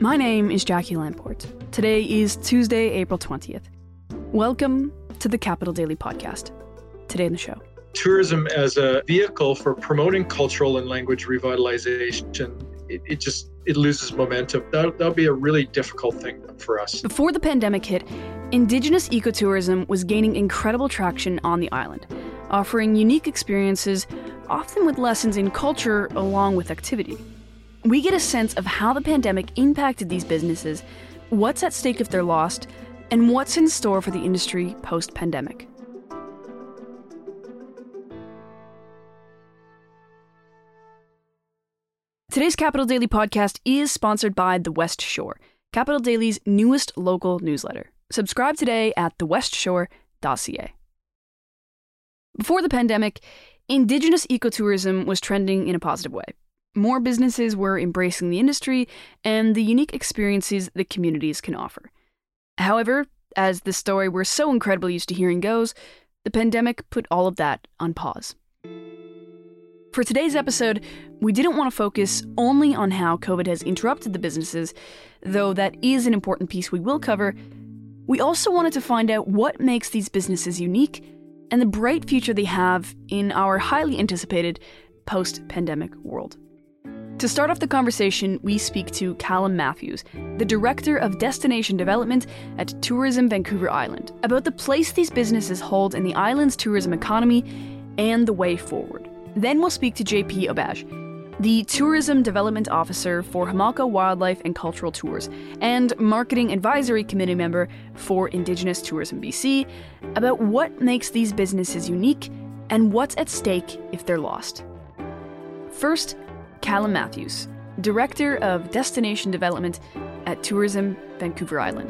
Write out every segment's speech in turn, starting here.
My name is Jackie Lamport. Today is Tuesday, April 20th. Welcome to the Capital Daily Podcast. Today in the show. Tourism as a vehicle for promoting cultural and language revitalization, it loses momentum. That'll be a really difficult thing for us. Before the pandemic hit, Indigenous ecotourism was gaining incredible traction on the island, offering unique experiences, often with lessons in culture along with activity. We get a sense of how the pandemic impacted these businesses, what's at stake if they're lost, and what's in store for the industry post-pandemic. Today's Capital Daily Podcast is sponsored by The West Shore, Capital Daily's newest local newsletter. Subscribe today at thewestshore.ca. Before the pandemic, Indigenous ecotourism was trending in a positive way. More businesses were embracing the industry and the unique experiences that communities can offer. However, as the story we're so incredibly used to hearing goes, the pandemic put all of that on pause. For today's episode, we didn't want to focus only on how COVID has interrupted the businesses, though that is an important piece we will cover. We also wanted to find out what makes these businesses unique and the bright future they have in our highly anticipated post-pandemic world. To start off the conversation, we speak to Callum Matthews, the Director of Destination Development at Tourism Vancouver Island, about the place these businesses hold in the island's tourism economy and the way forward. Then we'll speak to JP Obaj, the Tourism Development Officer for Hamalka Wildlife and Cultural Tours and Marketing Advisory Committee member for Indigenous Tourism BC, about what makes these businesses unique and what's at stake if they're lost. First, Callum Matthews, Director of Destination Development at Tourism Vancouver Island.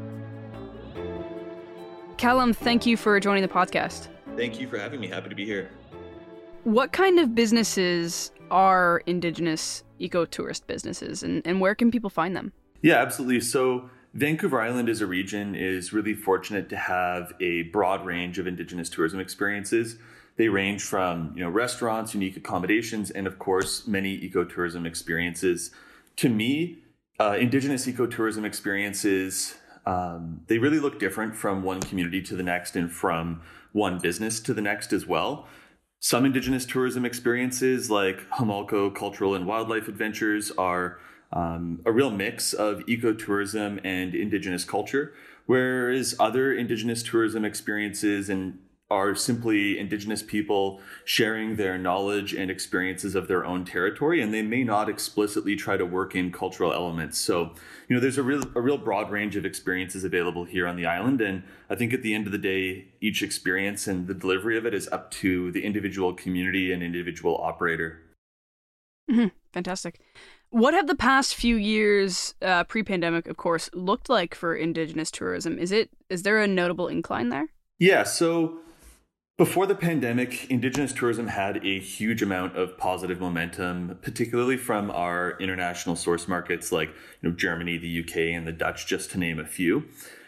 Callum, thank you for joining the podcast. Thank you for having me. Happy to be here. What kind of businesses are Indigenous ecotourist businesses, and where can people find them? Yeah, absolutely. So Vancouver Island as a region is really fortunate to have a broad range of Indigenous tourism experiences. They range from, restaurants, unique accommodations, and of course, many ecotourism experiences. To me, Indigenous ecotourism experiences, they really look different from one community to the next and from one business to the next as well. Some Indigenous tourism experiences like Hamalka Cultural and Wildlife Adventures are a real mix of ecotourism and Indigenous culture, whereas other Indigenous tourism experiences are simply Indigenous people sharing their knowledge and experiences of their own territory, and they may not explicitly try to work in cultural elements. So, there's a real broad range of experiences available here on the island, and I think at the end of the day, each experience and the delivery of it is up to the individual community and individual operator. Mm-hmm. Fantastic. What have the past few years, pre-pandemic, of course, looked like for Indigenous tourism? Is there a notable incline there? Yeah, so before the pandemic, Indigenous tourism had a huge amount of positive momentum, particularly from our international source markets like Germany, the UK, and the Dutch, just to name a few.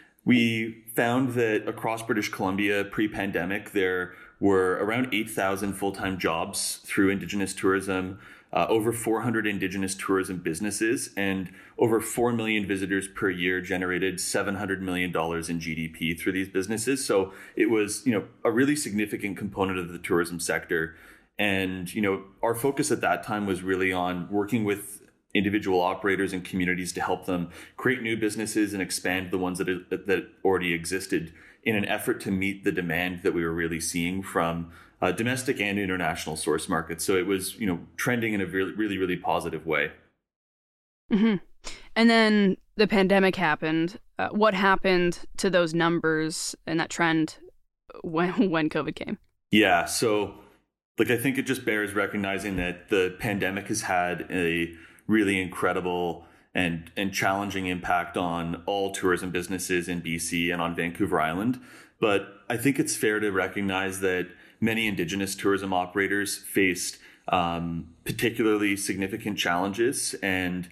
We found that across British Columbia pre-pandemic, there were around 8,000 full-time jobs through Indigenous tourism, over 400 Indigenous tourism businesses, and over 4 million visitors per year generated $700 million in GDP through these businesses. So it was, a really significant component of the tourism sector. And, our focus at that time was really on working with individual operators and communities to help them create new businesses and expand the ones that already existed in an effort to meet the demand that we were really seeing from domestic and international source markets. So it was, trending in a really, really positive way. Mm-hmm. And then the pandemic happened. What happened to those numbers and that trend when COVID came? Yeah, so I think it just bears recognizing that the pandemic has had a really incredible and challenging impact on all tourism businesses in BC and on Vancouver Island. But I think it's fair to recognize that many Indigenous tourism operators faced particularly significant challenges, and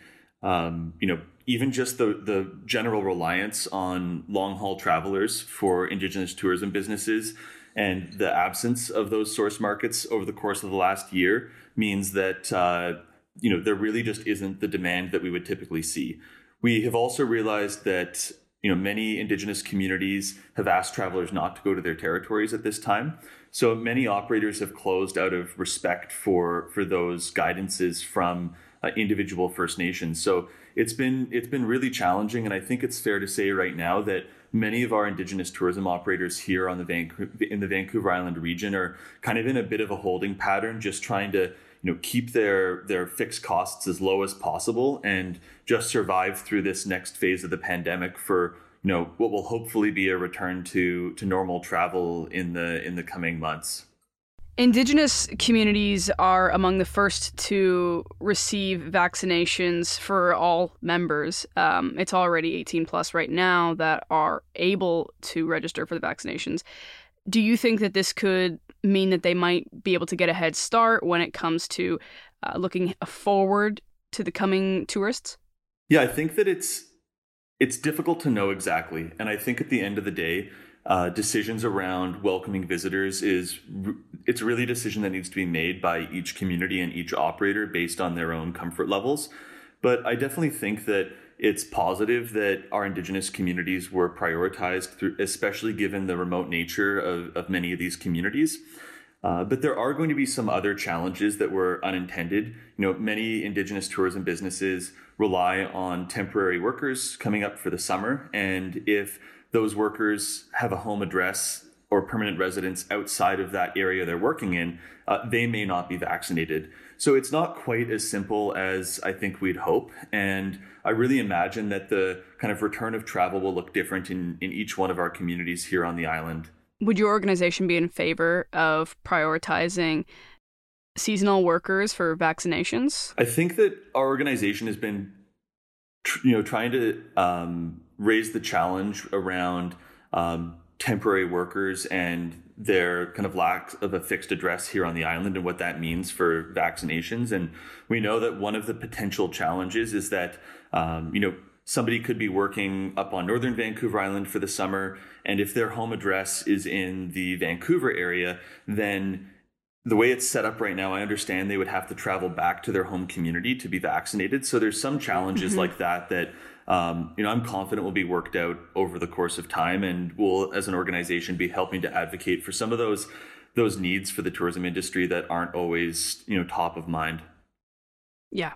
even just the general reliance on long-haul travelers for Indigenous tourism businesses and the absence of those source markets over the course of the last year means that there really just isn't the demand that we would typically see. We have also realized that many Indigenous communities have asked travelers not to go to their territories at this time. So many operators have closed out of respect for those guidances from individual First Nations. So it's been really challenging, and I think it's fair to say right now that many of our Indigenous tourism operators here in the Vancouver Island region are kind of in a bit of a holding pattern, just trying to keep their fixed costs as low as possible and just survive through this next phase of the pandemic for what will hopefully be a return to normal travel in the coming months. Indigenous communities are among the first to receive vaccinations for all members. It's already 18 plus right now that are able to register for the vaccinations. Do you think that this could mean that they might be able to get a head start when it comes to looking forward to the coming tourists? Yeah, I think that it's difficult to know exactly. And I think at the end of the day, decisions around welcoming visitors it's really a decision that needs to be made by each community and each operator based on their own comfort levels. But I definitely think that it's positive that our Indigenous communities were prioritized, especially given the remote nature of many of these communities. But there are going to be some other challenges that were unintended. Many Indigenous tourism businesses rely on temporary workers coming up for the summer. And if those workers have a home address or permanent residence outside of that area they're working in, they may not be vaccinated. So it's not quite as simple as I think we'd hope. And I really imagine that the kind of return of travel will look different in each one of our communities here on the island. Would your organization be in favor of prioritizing seasonal workers for vaccinations? I think that our organization has been trying to raise the challenge around temporary workers and their kind of lack of a fixed address here on the island and what that means for vaccinations. And we know that one of the potential challenges is that, somebody could be working up on northern Vancouver Island for the summer. And if their home address is in the Vancouver area, then the way it's set up right now, I understand they would have to travel back to their home community to be vaccinated. So there's some challenges like that I'm confident will be worked out over the course of time, and we'll, as an organization, be helping to advocate for some of those needs for the tourism industry that aren't always, top of mind. Yeah.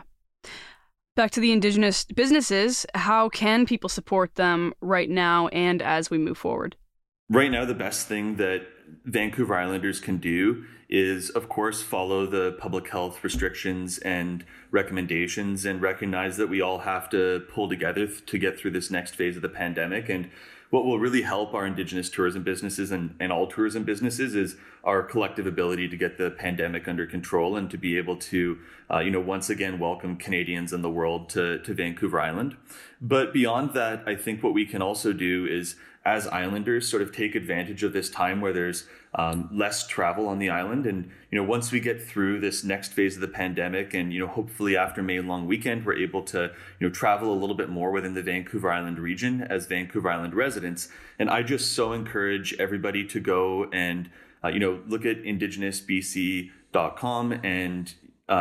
Back to the Indigenous businesses, how can people support them right now and as we move forward? Right now, the best thing that Vancouver Islanders can do is, of course, follow the public health restrictions and recommendations and recognize that we all have to pull together to get through this next phase of the pandemic. And what will really help our Indigenous tourism businesses and all tourism businesses is our collective ability to get the pandemic under control and to be able to, once again, welcome Canadians and the world to Vancouver Island. But beyond that, I think what we can also do is, as islanders, sort of take advantage of this time where there's less travel on the island. And, once we get through this next phase of the pandemic and, hopefully after May long weekend, we're able to, travel a little bit more within the Vancouver Island region as Vancouver Island residents. And I just so encourage everybody to go and, look at indigenousbc.com and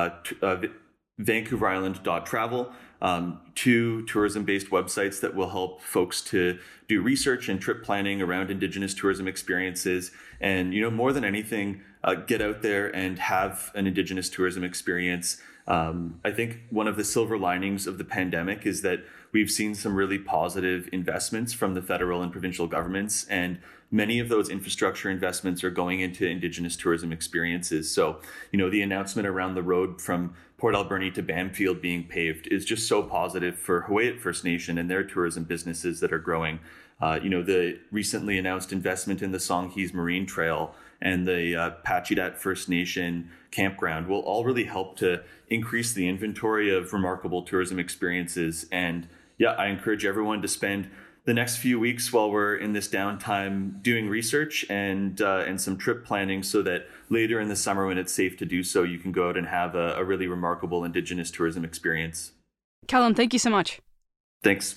vancouverisland.travel. Two tourism-based websites that will help folks to do research and trip planning around Indigenous tourism experiences. And, more than anything, get out there and have an Indigenous tourism experience. I think one of the silver linings of the pandemic is that we've seen some really positive investments from the federal and provincial governments, and many of those infrastructure investments are going into Indigenous tourism experiences. So, the announcement around the road from Port Alberni to Bamfield being paved is just so positive for Huu-ay-aht First Nation and their tourism businesses that are growing. The recently announced investment in the Songhees Marine Trail and the Pacheedaht First Nation campground will all really help to increase the inventory of remarkable tourism experiences. And I encourage everyone to spend the next few weeks while we're in this downtime doing research and some trip planning so that later in the summer when it's safe to do so, you can go out and have a really remarkable Indigenous tourism experience. Callum, thank you so much. Thanks.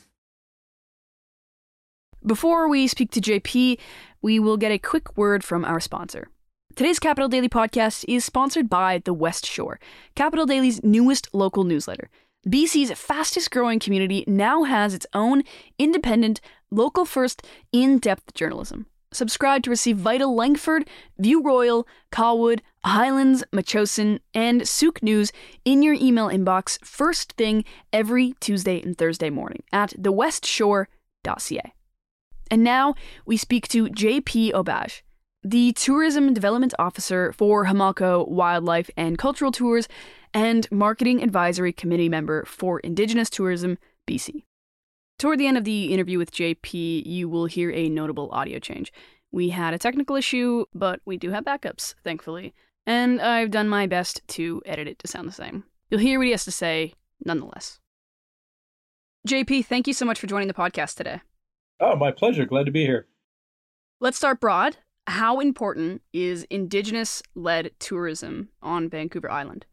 Before we speak to JP, we will get a quick word from our sponsor. Today's Capital Daily podcast is sponsored by The West Shore, Capital Daily's newest local newsletter. BC's fastest growing community now has its own independent, local first, in-depth journalism. Subscribe to receive vital Langford, View Royal, Colwood, Highlands, Metchosin, and Souk news in your email inbox first thing every Tuesday and Thursday morning at thewestshore.ca. And now we speak to JP Aubage, the Tourism Development Officer for Hamalco Wildlife and Cultural Tours and Marketing Advisory Committee member for Indigenous Tourism, BC. Toward the end of the interview with JP, you will hear a notable audio change. We had a technical issue, but we do have backups, thankfully, and I've done my best to edit it to sound the same. You'll hear what he has to say, nonetheless. JP, thank you so much for joining the podcast today. Oh, my pleasure. Glad to be here. Let's start broad. How important is Indigenous-led tourism on Vancouver Island?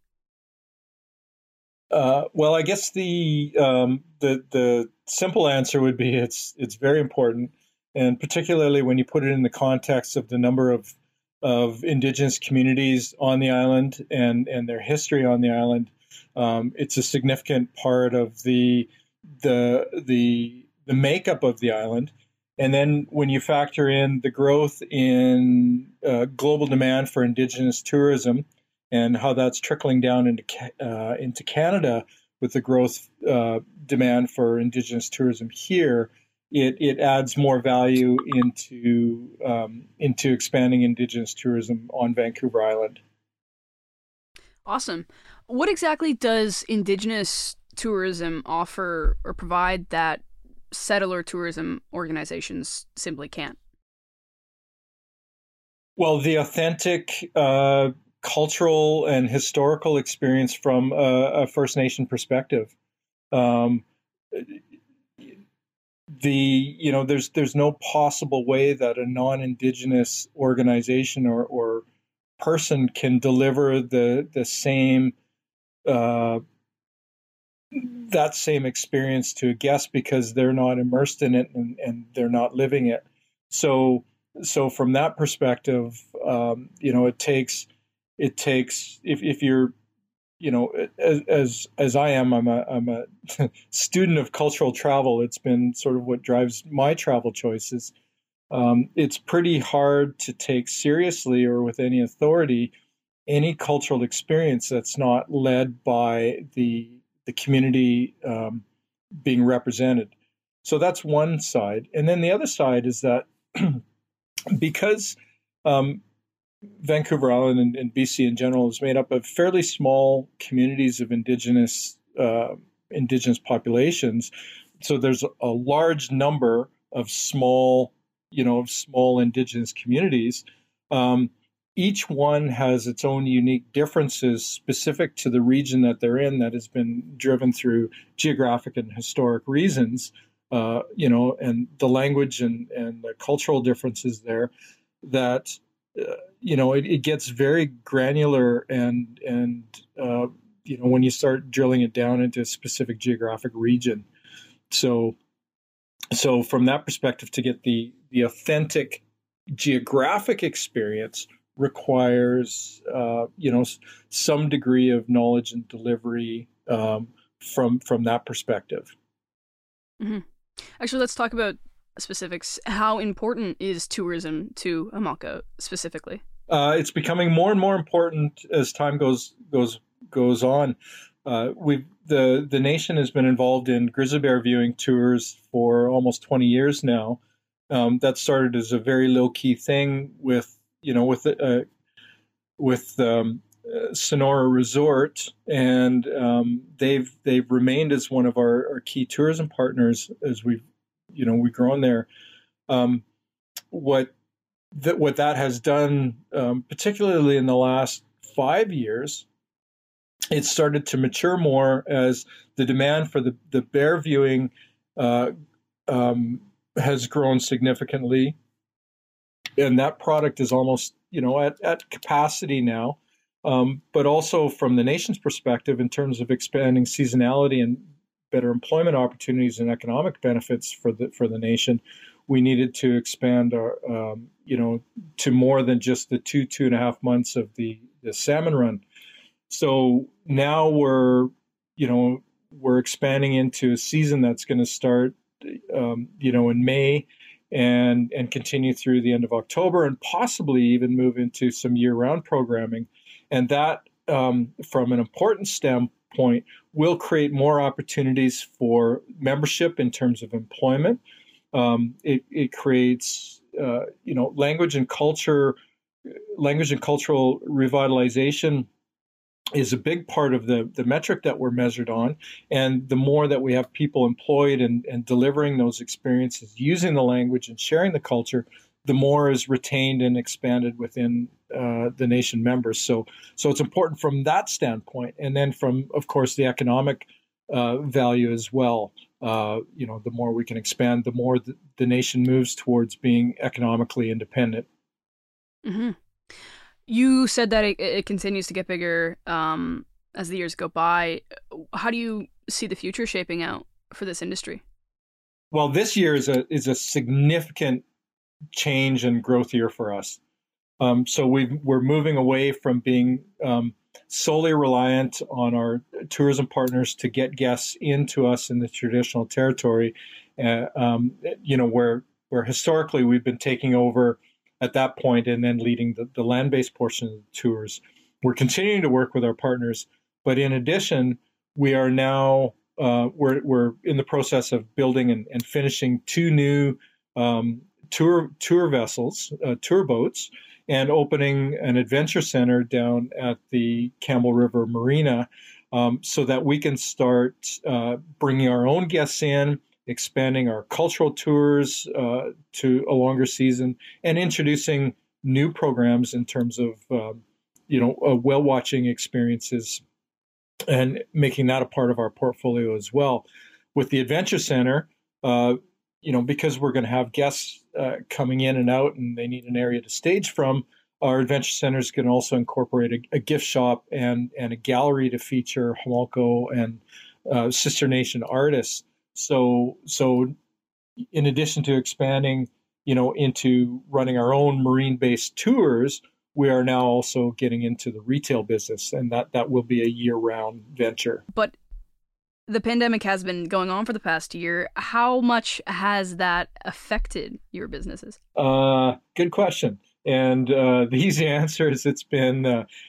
Well, I guess the simple answer would be it's very important, and particularly when you put it in the context of the number of Indigenous communities on the island and their history on the island. It's a significant part of the makeup of the island. And then when you factor in the growth in global demand for Indigenous tourism, and how that's trickling down into Canada with the growth demand for Indigenous tourism here, it adds more value into expanding Indigenous tourism on Vancouver Island. Awesome. What exactly does Indigenous tourism offer or provide that settler tourism organizations simply can't? Well, the authentic cultural and historical experience from a First Nation perspective. There's no possible way that a non-Indigenous organization or person can deliver the same that same experience to a guest because they're not immersed in it and they're not living it. So from that perspective, it takes if you're, as I am, I'm a student of cultural travel. It's been sort of what drives my travel choices. It's pretty hard to take seriously or with any authority any cultural experience that's not led by the community being represented. So that's one side. And then the other side is that because Vancouver Island and BC in general is made up of fairly small communities of Indigenous populations. So there's a large number of small Indigenous communities. Each one has its own unique differences specific to the region that they're in that has been driven through geographic and historic reasons, and the language and the cultural differences there that, it gets very granular and when you start drilling it down into a specific geographic region. So from that perspective, to get the authentic geographic experience requires, some degree of knowledge and delivery from that perspective. Mm-hmm. Actually, let's talk about specifics. How important is tourism to Hamalco specifically? It's becoming more and more important as time goes on. The nation has been involved in grizzly bear viewing tours for almost 20 years now. That started as a very low key thing with Sonora Resort, and they've remained as one of our key tourism partners as we've grown there. What that has done, particularly in the last 5 years, it started to mature more as the demand for the bear viewing has grown significantly, and that product is almost at capacity now. But also from the nation's perspective, in terms of expanding seasonality and better employment opportunities and economic benefits for the nation, we needed to expand our to more than just the 2.5 months of the salmon run. So now we're we're expanding into a season that's going to start, in May and continue through the end of October, and possibly even move into some year-round programming. And that, from an importance standpoint, will create more opportunities for membership in terms of employment. It creates, language and cultural revitalization is a big part of the metric that we're measured on. And the more that we have people employed and delivering those experiences, using the language and sharing the culture, the more is retained and expanded within the nation members. So it's important from that standpoint. And then from, of course, the economic value as well. The more we can expand, the more the nation moves towards being economically independent. Mm-hmm. You said that it continues to get bigger as the years go by. How do you see the future shaping out for this industry? Well, this year is a significant change and growth year for us. So we're moving away from being solely reliant on our tourism partners to get guests into us in the traditional territory, where historically we've been taking over at that point and then leading the land-based portion of the tours. We're continuing to work with our partners, but in addition, we are now we're in the process of building and finishing 2 new tour vessels, tour boats, and opening an adventure center down at the Campbell River Marina, so that we can start bringing our own guests in, expanding our cultural tours to a longer season, and introducing new programs in terms of whale watching experiences, and making that a part of our portfolio as well. With the Adventure Center, because we're going to have guests coming in and out, and they need an area to stage from, our Adventure Centers can also incorporate a gift shop and a gallery to feature Homalco and Sister Nation artists. So in addition to expanding, into running our own marine-based tours, we are now also getting into the retail business, and that will be a year-round venture. But the pandemic has been going on for the past year. How much has that affected your businesses? Good question. And the easy answer is it's been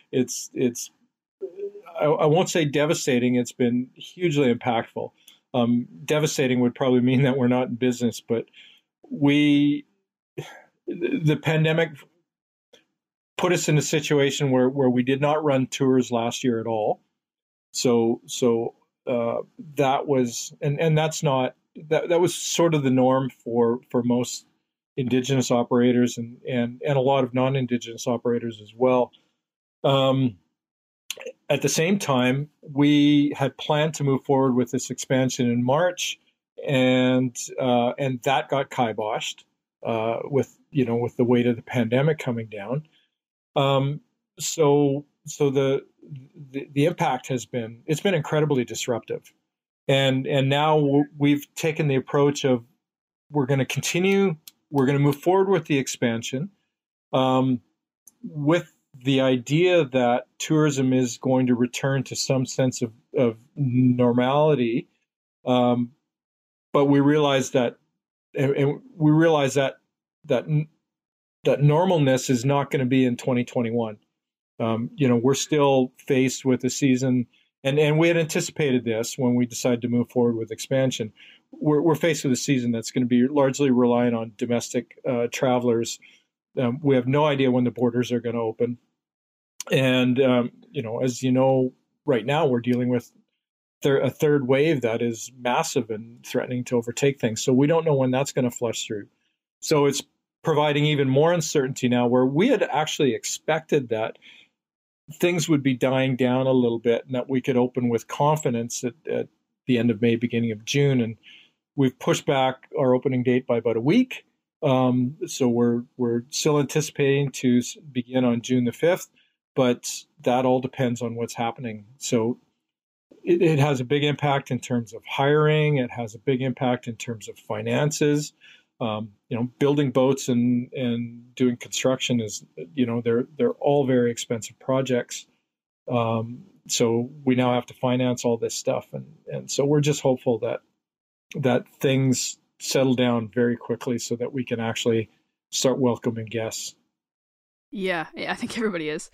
I won't say devastating. It's been hugely impactful. Devastating would probably mean that we're not in business, but the pandemic put us in a situation where we did not run tours last year at all. So that was, and that's not, that was sort of the norm for most Indigenous operators and a lot of non-Indigenous operators as well. At the same time, we had planned to move forward with this expansion in March, and that got kiboshed with the weight of the pandemic coming down. So the impact has been incredibly disruptive, and now we've taken the approach of we're going to move forward with the expansion, with the idea that tourism is going to return to some sense of normality, but we realize that normalness is not going to be in 2021. We're still faced with a season, and we had anticipated this when we decided to move forward with expansion. We're faced with a season that's going to be largely reliant on domestic travelers. We have no idea when the borders are going to open. And, as you know, right now we're dealing with a third wave that is massive and threatening to overtake things. So we don't know when that's going to flush through. So it's providing even more uncertainty now, where we had actually expected that things would be dying down a little bit and that we could open with confidence at the end of May, beginning of June. And we've pushed back our opening date by about a week. So we're still anticipating to begin on June the 5th, but that all depends on what's happening. So it has a big impact in terms of hiring. It has a big impact in terms of finances. Building boats and doing construction is, they're all very expensive projects. So we now have to finance all this stuff. And so we're just hopeful that things settle down very quickly so that we can actually start welcoming guests. Yeah, I think everybody is.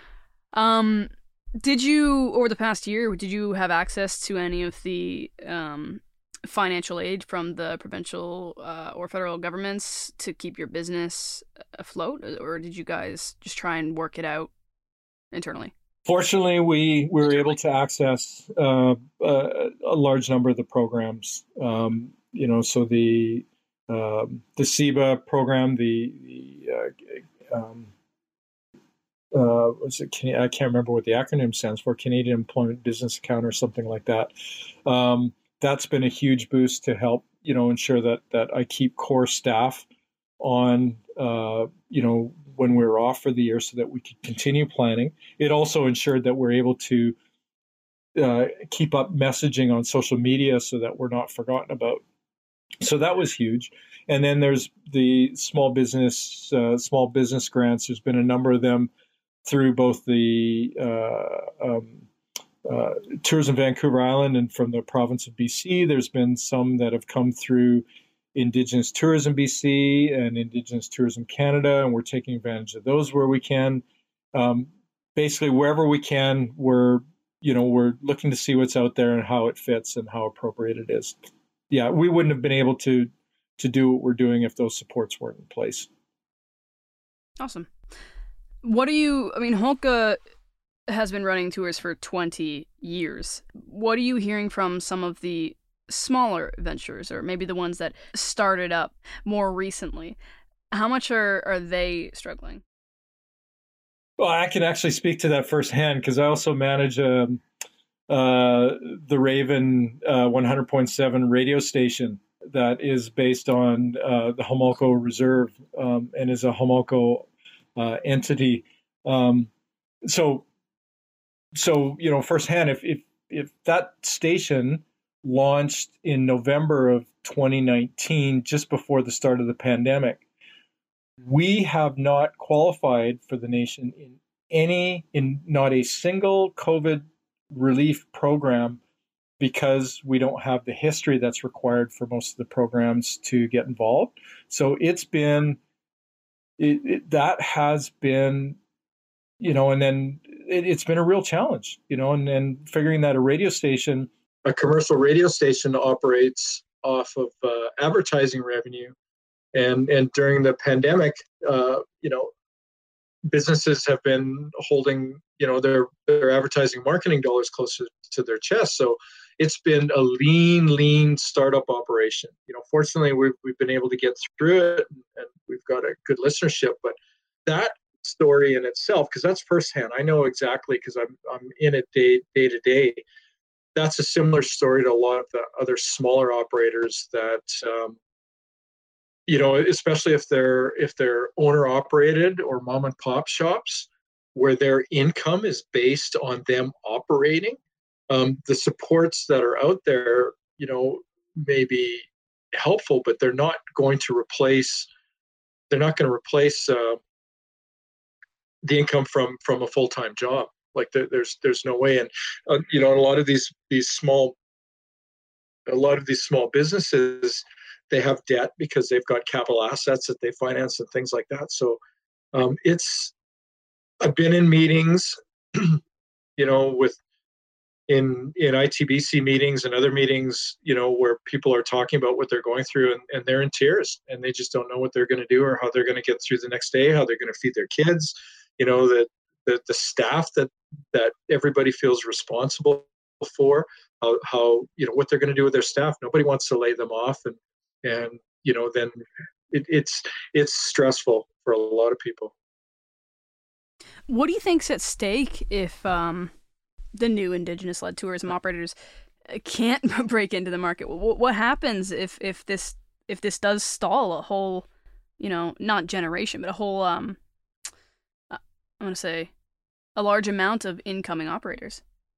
Did you, over the past year, did you have access to any of the financial aid from the provincial or federal governments to keep your business afloat, or did you guys just try and work it out internally? Fortunately, we were able to access a large number of the programs. So the CEBA program, I can't remember what the acronym stands for, Canadian Employment Business Account or something like that. That's been a huge boost to help, ensure that I keep core staff on, when we're off for the year so that we could continue planning. It also ensured that we're able to keep up messaging on social media so that we're not forgotten about. So that was huge. And then there's the small business grants. There's been a number of them through both the Tourism Vancouver Island and from the province of BC. There's been some that have come through Indigenous Tourism BC and Indigenous Tourism Canada, and we're taking advantage of those where we can. Basically, wherever we can, we're looking to see what's out there and how it fits and how appropriate it is. Yeah, we wouldn't have been able to do what we're doing if those supports weren't in place. Awesome. Holka has been running tours for 20 years. What are you hearing from some of the smaller ventures, or maybe the ones that started up more recently? How much are they struggling? Well, I can actually speak to that firsthand because I also manage the Raven 100.7 radio station that is based on the Homolko Reserve and is a Homolko entity. So firsthand, if that station launched in November of 2019, just before the start of the pandemic, we have not qualified for the nation in not a single COVID relief program because we don't have the history that's required for most of the programs to get involved. So it's been, that has been, and then it's been a real challenge, and then figuring that a commercial radio station operates off of advertising revenue. And during the pandemic, businesses have been holding, their advertising marketing dollars closer to their chest. So it's been a lean startup operation. Fortunately, we've been able to get through it, and we've got a good listenership. But that story in itself, because that's firsthand, I know exactly because I'm in it day to day. That's a similar story to a lot of the other smaller operators that, especially if they're owner operated or mom and pop shops where their income is based on them operating. The supports that are out there, may be helpful, but they're not going to replace the income from a full-time job. Like there's no way. And a lot of these small businesses, they have debt because they've got capital assets that they finance and things like that. So I've been in meetings, in ITBC meetings and other meetings, where people are talking about what they're going through, and they're in tears, and they just don't know what they're going to do or how they're going to get through the next day, how they're going to feed their kids, the staff that everybody feels responsible for, how what they're going to do with their staff. Nobody wants to lay them off, and then it's stressful for a lot of people. What do you think's at stake if the new Indigenous-led tourism operators can't break into the market? What happens if this does stall a whole, not generation, but a whole I'm going to say a large amount of incoming operators?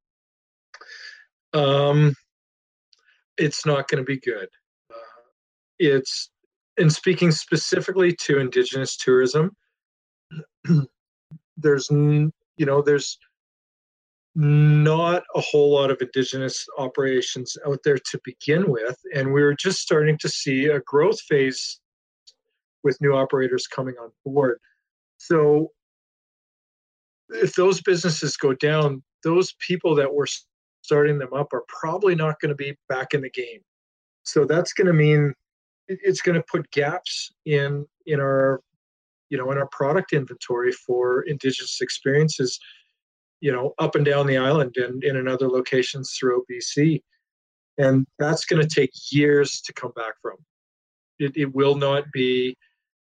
It's not going to be good. It's, and speaking specifically to Indigenous tourism, there's not a whole lot of Indigenous operations out there to begin with, and we were just starting to see a growth phase with new operators coming on board. So if those businesses go down, those people that were starting them up are probably not going to be back in the game. So that's going to mean it's going to put gaps in our in our product inventory for Indigenous experiences, up and down the island and in other locations throughout BC. And that's going to take years to come back from. It will not be.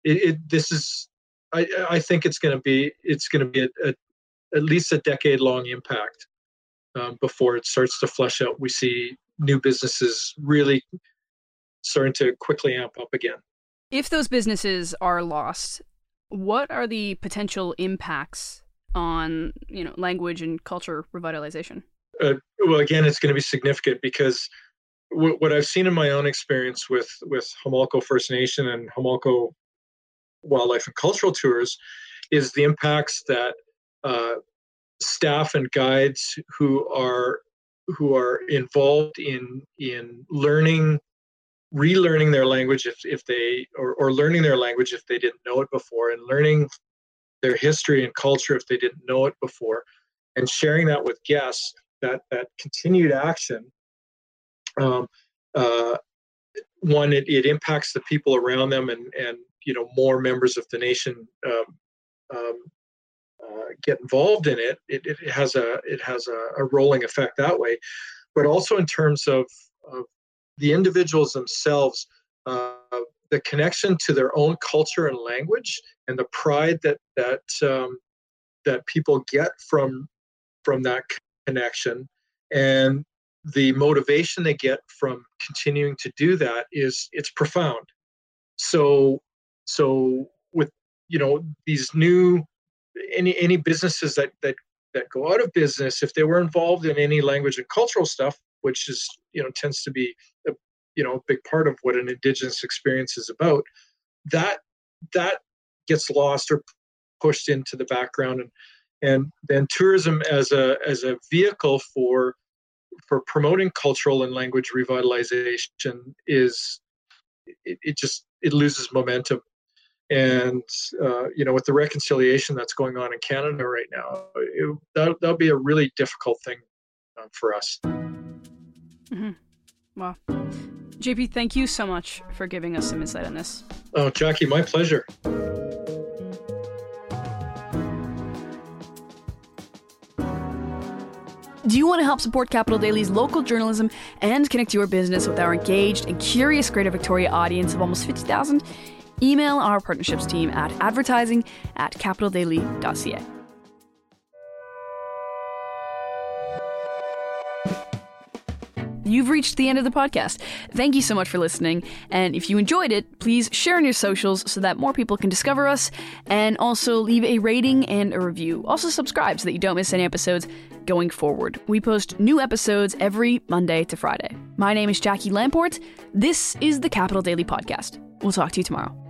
I think it's going to be at least a decade-long impact before it starts to flush out. We see new businesses really starting to quickly amp up again. If those businesses are lost, what are the potential impacts on language and culture revitalization? Well, again, it's going to be significant because what I've seen in my own experience with Homolko First Nation and Homolko Wildlife and Cultural Tours is the impacts that staff and guides who are involved in relearning their language if they or learning their language if they didn't know it before, and learning their history and culture if they didn't know it before, and sharing that with guests, that continued action, it impacts the people around them, and more members of the nation get involved in it. It has a rolling effect that way, but also in terms of the individuals themselves, the connection to their own culture and language, and the pride that people get from that connection, and the motivation they get from continuing to do that it's profound. So with these new any businesses that go out of business, if they were involved in any language and cultural stuff, which is tends to be a big part of what an Indigenous experience is about, that gets lost or pushed into the background, and then tourism as a vehicle for promoting cultural and language revitalization it loses momentum. And with the reconciliation that's going on in Canada right now, that'll be a really difficult thing for us. Mm-hmm. Wow. JP, thank you so much for giving us some insight on this. Oh, Jackie, my pleasure. Do you want to help support Capital Daily's local journalism and connect your business with our engaged and curious Greater Victoria audience of almost 50,000? Email our partnerships team at advertising@capitaldaily.ca. You've reached the end of the podcast. Thank you so much for listening. And if you enjoyed it, please share on your socials so that more people can discover us. And also leave a rating and a review. Also subscribe so that you don't miss any episodes going forward. We post new episodes every Monday to Friday. My name is Jackie Lamport. This is the Capital Daily Podcast. We'll talk to you tomorrow.